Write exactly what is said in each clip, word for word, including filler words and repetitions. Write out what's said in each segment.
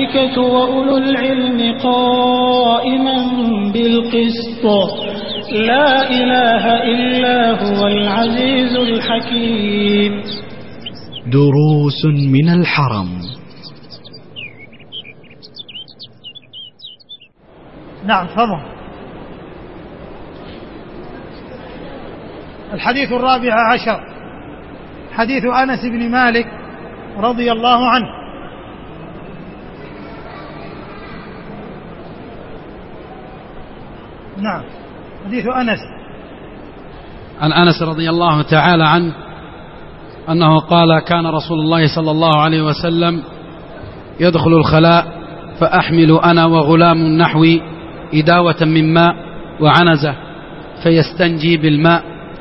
والملائكة وأولو العلم قائما بالقسط لا إله إلا هو العزيز الحكيم. دروس من الحرم. نعم تفضل. الحديث الرابع عشر حديث أنس بن مالك رضي الله عنه. نعم حديث أنس. عن أنس رضي الله تعالى عنه أنه قال: كان رسول الله صلى الله عليه وسلم يدخل الخلاء فأحمل أنا وغلام نحوي إداوة من ماء وعنزة فيستنجي بالماء.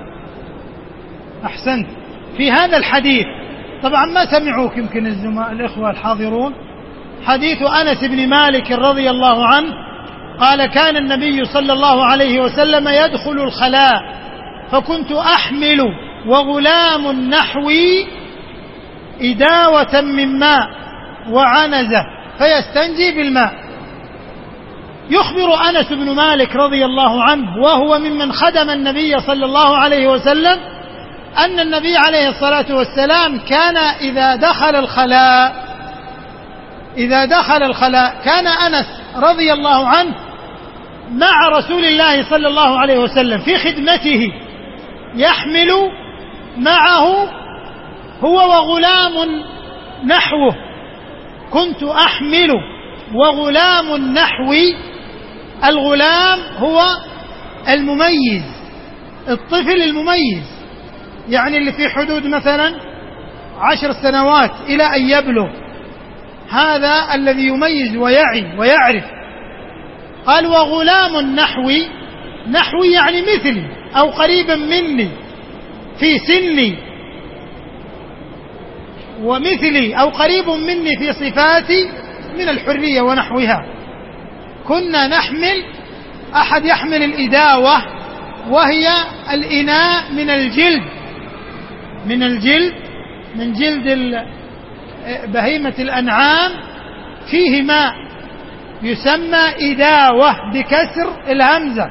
أحسنت. في هذا الحديث طبعا ما سمعوك يمكن الزملاء الإخوة الحاضرون. حديث أنس بن مالك رضي الله عنه قال: كان النبي صلى الله عليه وسلم يدخل الخلاء فكنت أحمل وغلام نحوي إداوة من ماء وعنزة فيستنجي بالماء. يخبر أنس بن مالك رضي الله عنه وهو ممن خدم النبي صلى الله عليه وسلم أن النبي عليه الصلاة والسلام كان إذا دخل الخلاء إذا دخل الخلاء كان أنس رضي الله عنه مع رسول الله صلى الله عليه وسلم في خدمته، يحمل معه هو وغلام نحوه. كنت أحمل وغلام نحوي. الغلام هو المميز، الطفل المميز، يعني اللي في حدود مثلا عشر سنوات إلى أن يبلغ، هذا الذي يميز ويعي ويعرف. قال: وغلام نحوي. نحوي يعني مثلي أو قريبا مني في سني، ومثلي أو قريب مني في صفاتي من الحرية ونحوها. كنا نحمل، أحد يحمل الإداوة وهي الإناء من الجلد من الجلد من جلد بهيمة الأنعام فيه ماء، يسمى إداوة بكسر الهمزة.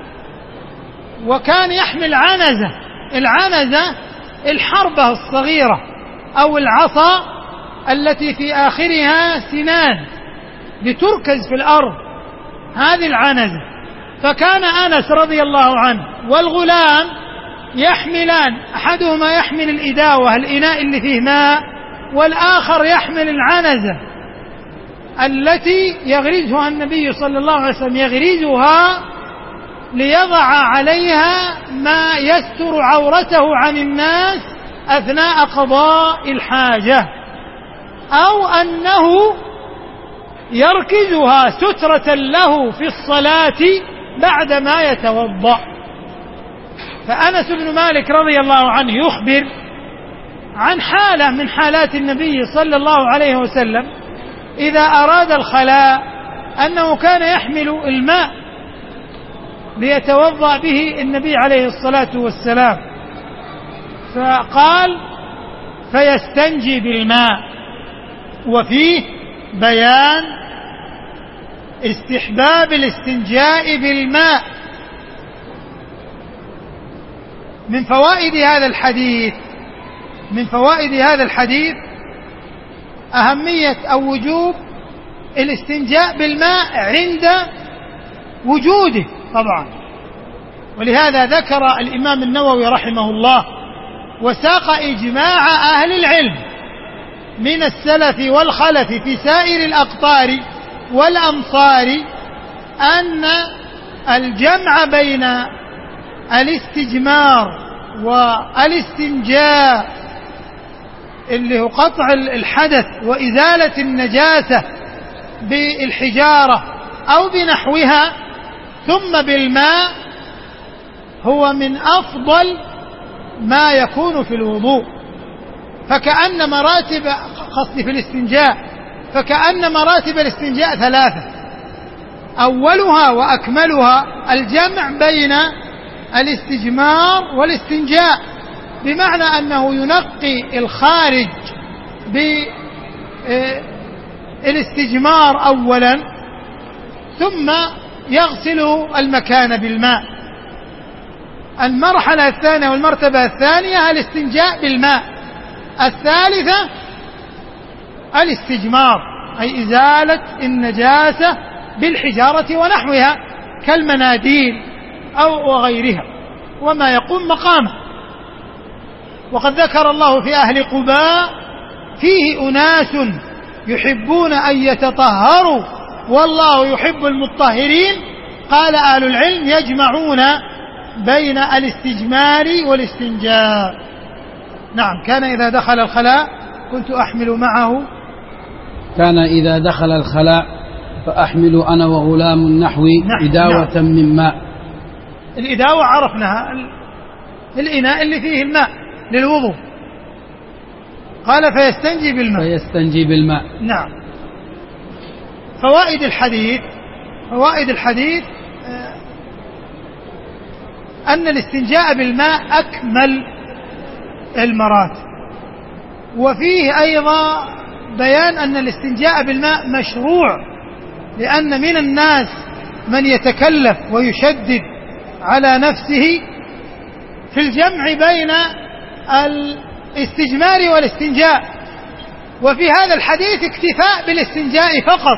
وكان يحمل عنزة. العنزة الحربة الصغيرة أو العصا التي في آخرها سنان لتركز في الأرض، هذه العنزة. فكان أنس رضي الله عنه والغلام يحملان، أحدهما يحمل الإداوة الإناء اللي فيه ماء، والآخر يحمل العنزة التي يغرزها النبي صلى الله عليه وسلم، يغرزها ليضع عليها ما يستر عورته عن الناس أثناء قضاء الحاجة، أو أنه يركزها سترة له في الصلاة بعدما يتوضأ. فأنس بن مالك رضي الله عنه يخبر عن حالة من حالات النبي صلى الله عليه وسلم إذا أراد الخلاء أنه كان يحمل الماء ليتوضأ به النبي عليه الصلاة والسلام. فقال: فيستنجي بالماء. وفيه بيان استحباب الاستنجاء بالماء. من فوائد هذا الحديث من فوائد هذا الحديث أهمية أو وجوب الاستنجاء بالماء عند وجوده طبعا. ولهذا ذكر الإمام النووي رحمه الله وساق إجماع أهل العلم من السلف والخلف في سائر الأقطار والأمصار أن الجمع بين الاستجمار والاستنجاء اللي هو قطع الحدث وإزالة النجاسة بالحجارة أو بنحوها ثم بالماء هو من أفضل ما يكون في الوضوء. فكأن مراتب قصدي في الاستنجاء فكأن مراتب الاستنجاء ثلاثة: أولها وأكملها الجمع بين الاستجمار والاستنجاء، بمعنى أنه ينقي الخارج الاستجمار أولا ثم يغسل المكان بالماء. المرحلة الثانية والمرتبة الثانية الاستنجاء بالماء. الثالثة الاستجمار أي إزالة النجاسة بالحجارة ونحوها كالمناديل أو غيرها وما يقوم مقامه. وقد ذكر الله في أهل قباء فيه أناس يحبون أن يتطهروا والله يحب المطهرين. قال أهل العلم يجمعون بين الاستجمار والاستنجاء. نعم. كان إذا دخل الخلاء كنت أحمل معه كان إذا دخل الخلاء فأحمل أنا وغلام نحوي نعم. إداوة نعم. من ماء. الإداوة عرفناها الإناء اللي فيه الماء للوضوء. قال فيستنجي بالماء فيستنجي بالماء. نعم. فوائد الحديث فوائد الحديث أن الاستنجاء بالماء أكمل المراتب. وفيه أيضا بيان أن الاستنجاء بالماء مشروع لأن من الناس من يتكلف ويشدد على نفسه في الجمع بين الاستجمار والاستنجاء. وفي هذا الحديث اكتفاء بالاستنجاء فقط.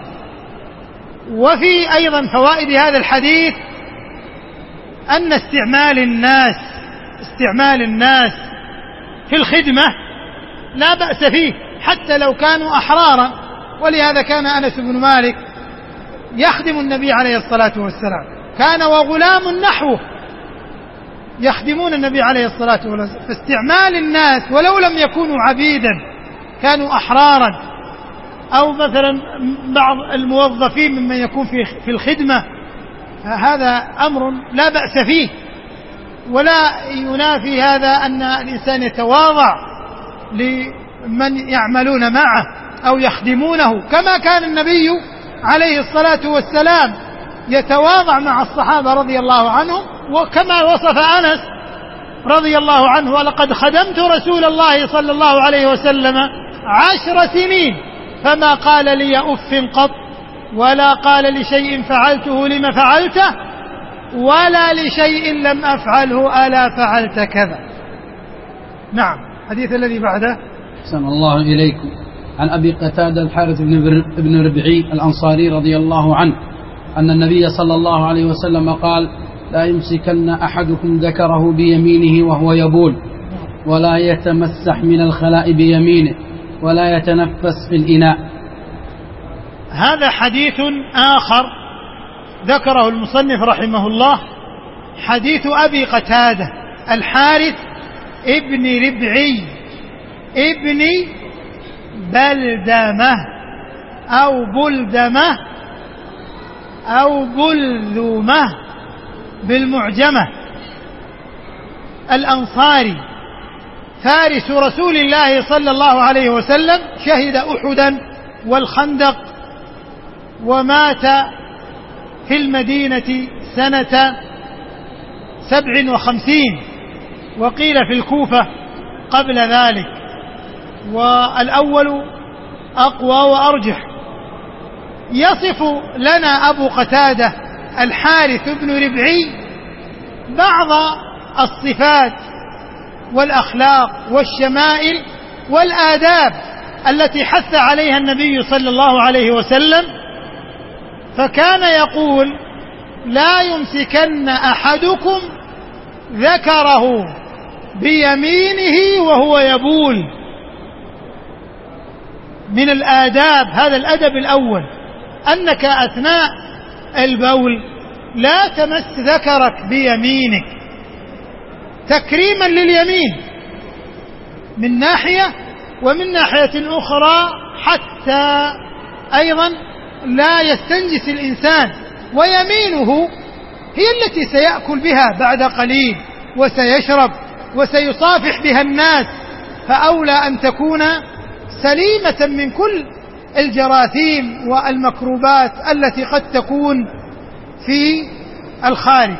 وفي أيضا فوائد هذا الحديث أن استعمال الناس استعمال الناس في الخدمة لا بأس فيه حتى لو كانوا أحرارا. ولهذا كان أنس بن مالك يخدم النبي عليه الصلاة والسلام. كان وغلام نحوه يخدمون النبي عليه الصلاة والسلام. فاستعمال الناس ولو لم يكونوا عبيدا كانوا أحرارا أو مثلا بعض الموظفين ممن يكون في الخدمة هذا أمر لا بأس فيه. ولا ينافي هذا أن الإنسان يتواضع لمن يعملون معه أو يخدمونه كما كان النبي عليه الصلاة والسلام يتواضع مع الصحابة رضي الله عنهم. وكما وصف أنس رضي الله عنه ولقد خدمت رسول الله صلى الله عليه وسلم عشر سنين فما قال لي أف قط ولا قال لشيء فعلته لما فعلته ولا لشيء لم أفعله ألا فعلت كذا. نعم. الحديث الذي بعده. أحسن الله إليكم. عن أبي قتادة الحارث بن ربعي الأنصاري رضي الله عنه أن النبي صلى الله عليه وسلم قال لا يمسكن أحدكم ذكره بيمينه وهو يبول ولا يتمسح من الخلاء بيمينه ولا يتنفس في الإناء. هذا حديث آخر ذكره المصنف رحمه الله. حديث أبي قتادة الحارث ابن ربعي ابن بلدمة أو بلدمة أو بلذمة بالمعجمة الأنصاري فارس رسول الله صلى الله عليه وسلم. شهد أحدا والخندق ومات في المدينة سنة سبع وخمسين وقيل في الكوفة قبل ذلك والأول أقوى وأرجح. يصف لنا أبو قتادة الحارث بن ربعي بعض الصفات والأخلاق والشمائل والآداب التي حث عليها النبي صلى الله عليه وسلم. فكان يقول لا يمسكن أحدكم ذكره بيمينه وهو يبول. من الآداب هذا الأدب الأول أنك أثناء البول لا تمس ذكرك بيمينك تكريما لليمين من ناحية ومن ناحية أخرى حتى أيضا لا يستنجس الإنسان. ويمينه هي التي سيأكل بها بعد قليل وسيشرب وسيصافح بها الناس فأولى أن تكون سليمة من كل الجراثيم والمكروبات التي قد تكون في الخارج.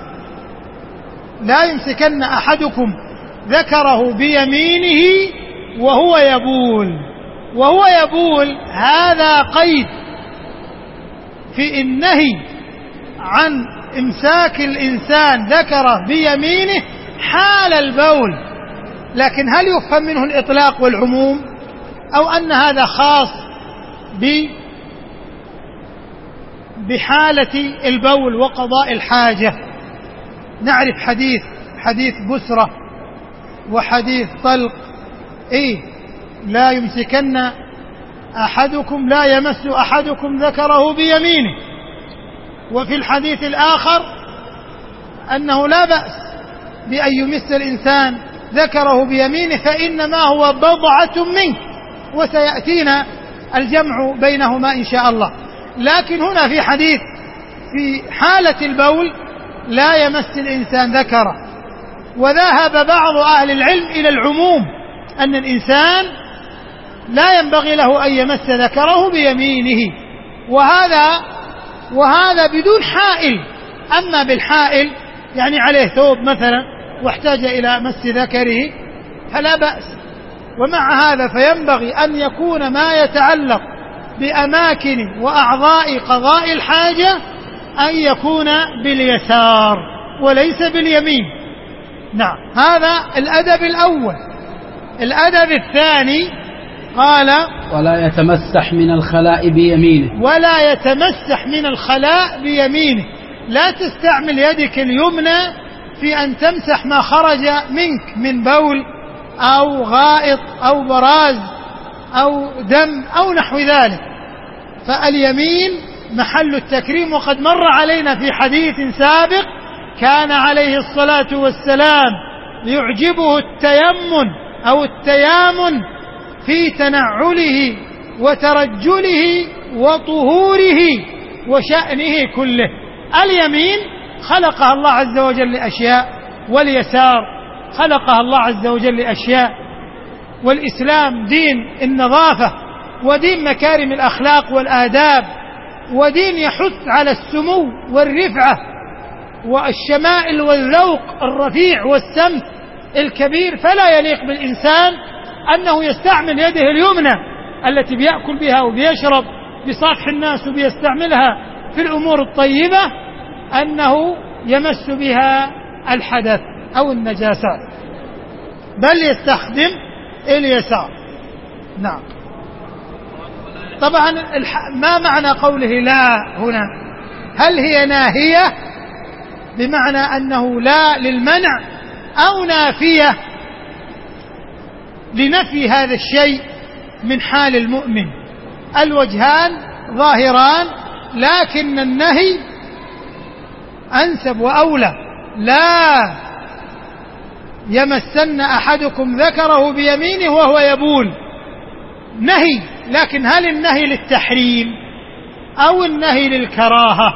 لا يمسكن أحدكم ذكره بيمينه وهو يبول. وهو يبول هذا قيد في النهي عن إمساك الإنسان ذكره بيمينه حال البول، لكن هل يفهم منه الإطلاق والعموم أو أن هذا خاص بحالة البول وقضاء الحاجة؟ نعرف حديث حديث بسرة وحديث طلق، إيه لا يمسكن أحدكم لا يمس أحدكم ذكره بيمينه، وفي الحديث الآخر أنه لا بأس بأن يمس الإنسان ذكره بيمينه فإنما هو بضعة منه، وسيأتينا الجمع بينهما إن شاء الله. لكن هنا في حديث في حالة البول لا يمس الإنسان ذكره، وذهب بعض أهل العلم إلى العموم أن الإنسان لا ينبغي له أن يمس ذكره بيمينه، وهذا وهذا بدون حائل. أما بالحائل يعني عليه ثوب مثلا واحتاج إلى مس ذكره فلا بأس. ومع هذا فينبغي أن يكون ما يتعلق بأماكن وأعضاء قضاء الحاجة أن يكون باليسار وليس باليمين. نعم، هذا الأدب الأول. الأدب الثاني قال ولا يتمسح من الخلاء بيمينه، ولا يتمسح من الخلاء بيمينه، لا تستعمل يدك اليمنى في أن تمسح ما خرج منك من بول أو غائط أو براز أو دم أو نحو ذلك، فاليمين محل التكريم. وقد مر علينا في حديث سابق كان عليه الصلاة والسلام يعجبه التيمن أو التيامن في تنعله وترجله وطهوره وشأنه كله. اليمين خلقها الله عز وجل لأشياء، واليسار خلقها الله عز وجل لأشياء، والإسلام دين النظافة ودين مكارم الأخلاق والآداب، ودين يحث على السمو والرفعة والشمائل والذوق الرفيع والسمت الكبير. فلا يليق بالإنسان أنه يستعمل يده اليمنى التي بيأكل بها وبيشرب بصافح الناس وبيستعملها في الأمور الطيبة أنه يمس بها الحدث أو النجاسات، بل يستخدم اليسار. نعم. طبعا ما معنى قوله لا هنا؟ هل هي ناهية بمعنى أنه لا للمنع أو نافية لنفي هذا الشيء من حال المؤمن؟ الوجهان ظاهران، لكن النهي أنسب وأولى. لا يمسن أحدكم ذكره بيمينه وهو يبول، نهي، لكن هل النهي للتحريم أو النهي للكراهة؟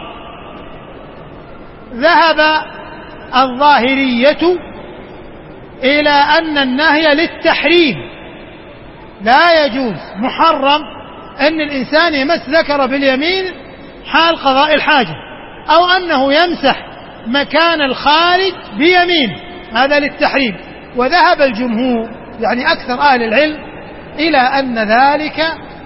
ذهب الظاهرية إلى أن النهي للتحريم، لا يجوز محرم أن الإنسان يمس ذكره باليمين حال قضاء الحاجة، أو أنه يمسح مكان الخارج بيمين، هذا للتحريم. وذهب الجمهور يعني أكثر أهل العلم إلى أن ذلك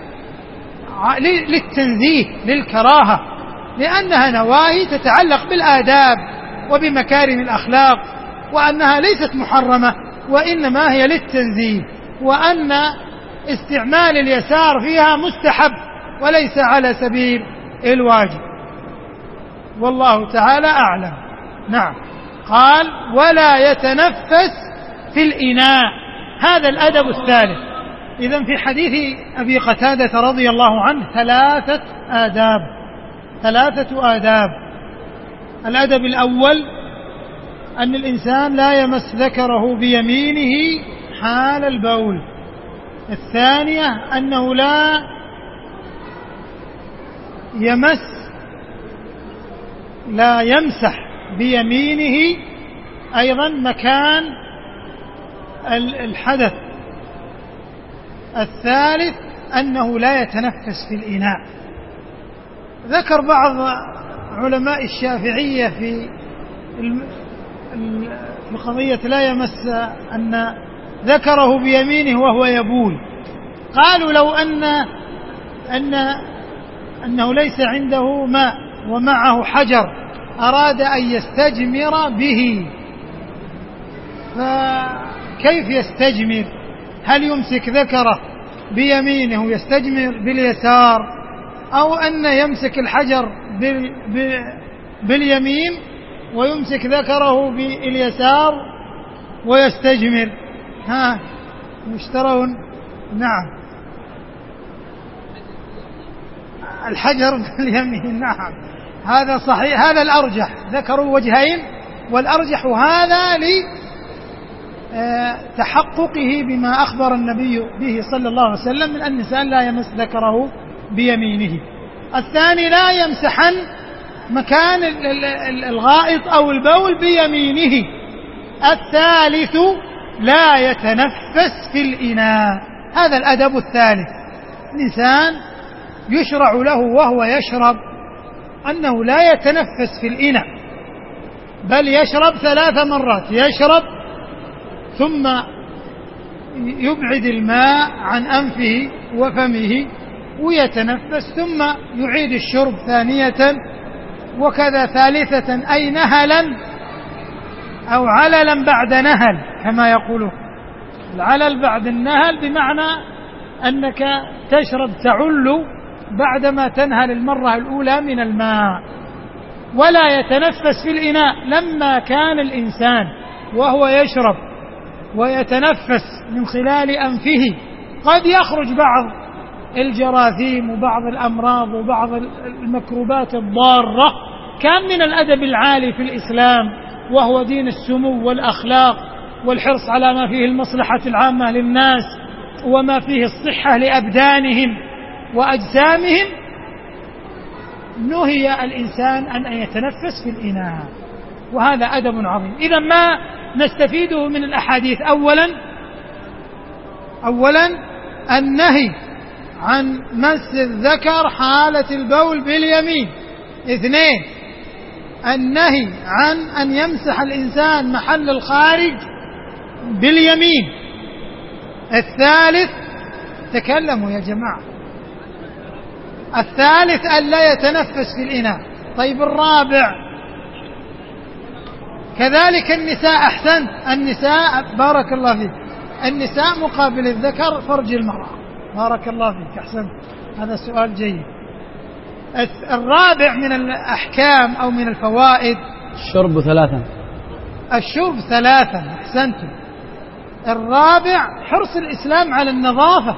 للتنزيه للكراهة، لأنها نواهي تتعلق بالآداب وبمكارم الأخلاق، وأنها ليست محرمة وإنما هي للتنزيه، وأن استعمال اليسار فيها مستحب وليس على سبيل الواجب، والله تعالى أعلم. نعم. قال ولا يتنفس في الإناء، هذا الأدب الثالث. إذن في حديث أبي قتادة رضي الله عنه ثلاثة آداب، ثلاثة آداب. الأدب الأول أن الإنسان لا يمس ذكره بيمينه حال البول. الثانية أنه لا يمس لا يمسح بيمينه أيضا مكان الحدث. الثالث أنه لا يتنفس في الإناء. ذكر بعض علماء الشافعية في في قضية لا يمس أن ذكره بيمينه وهو يبول، قالوا لو أن أن أنه ليس عنده ماء ومعه حجر أراد أن يستجمر به، فكيف يستجمر؟ هل يمسك ذكره بيمينه ويستجمر باليسار، أو أن يمسك الحجر باليمين ويمسك ذكره باليسار ويستجمر؟ ها مشترون؟ نعم، الحجر باليمين، نعم هذا صحيح، هذا الأرجح، ذكروا وجهين والأرجح هذا لتحققه بما أخبر النبي به صلى الله عليه وسلم من أن الإنسان لا يمس ذكره بيمينه. الثاني لا يمسحن مكان الغائط أو البول بيمينه. الثالث لا يتنفس في الإناء. هذا الأدب الثالث، الإنسان يشرع له وهو يشرب أنه لا يتنفس في الإناء، بل يشرب ثلاث مرات، يشرب ثم يبعد الماء عن أنفه وفمه ويتنفس، ثم يعيد الشرب ثانية وكذا ثالثة، أي نهلا أو عللا بعد نهل كما يقولون. العلل بعد النهل بمعنى أنك تشرب تعل بعدما تنهل المرة الأولى من الماء. ولا يتنفس في الإناء، لما كان الإنسان وهو يشرب ويتنفس من خلال أنفه قد يخرج بعض الجراثيم وبعض الأمراض وبعض الميكروبات الضارة، كان من الأدب العالي في الإسلام وهو دين السمو والأخلاق والحرص على ما فيه المصلحة العامة للناس وما فيه الصحة لأبدانهم وأجسامهم، نهي الإنسان أن يتنفس في الإناء، وهذا أدب عظيم. إذا ما نستفيده من الأحاديث؟ أولا أولا النهي عن مس الذكر حالة البول باليمين. اثنين النهي عن أن يمسح الإنسان محل الخارج باليمين. الثالث، تكلموا يا جماعة، الثالث أن لا يتنفس في الإناء. طيب الرابع كذلك النساء. أحسنت، النساء بارك الله فيك، النساء مقابل الذكر فرج المرأة، بارك الله فيك، أحسنت، هذا سؤال جيد. الرابع من الأحكام أو من الفوائد الشرب ثلاثا. الشرب ثلاثا، أحسنتم. الرابع حرص الإسلام على النظافة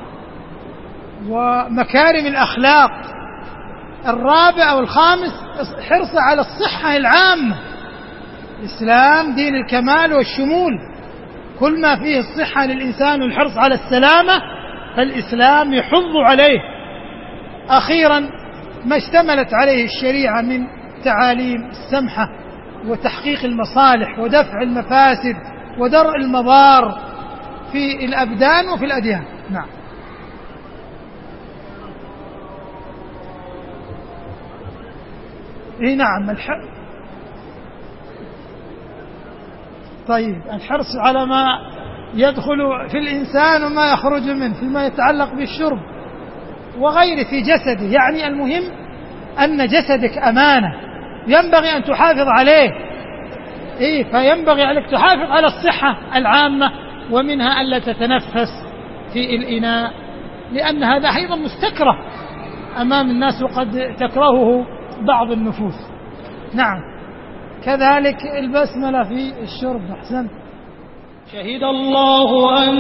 ومكارم الأخلاق. الرابع أو الخامس حرص على الصحة العامة. الإسلام دين الكمال والشمول، كل ما فيه الصحة للإنسان والحرص على السلامة فالإسلام يحض عليه. أخيرا ما اشتملت عليه الشريعة من تعاليم السمحة وتحقيق المصالح ودفع المفاسد ودرء المضار في الأبدان وفي الأديان. نعم. إيه نعم الح... طيب الحرص على ما يدخل في الإنسان وما يخرج منه فيما يتعلق بالشرب وغيره في جسده. يعني المهم أن جسدك أمانة ينبغي أن تحافظ عليه. إيه فينبغي عليك تحافظ على الصحة العامة، ومنها ألا تتنفس في الإناء، لأن هذا أيضا مستكره أمام الناس وقد تكرهه بعض النفوس. نعم. كذلك البسملة في الشرب. أحسن. شهد الله أن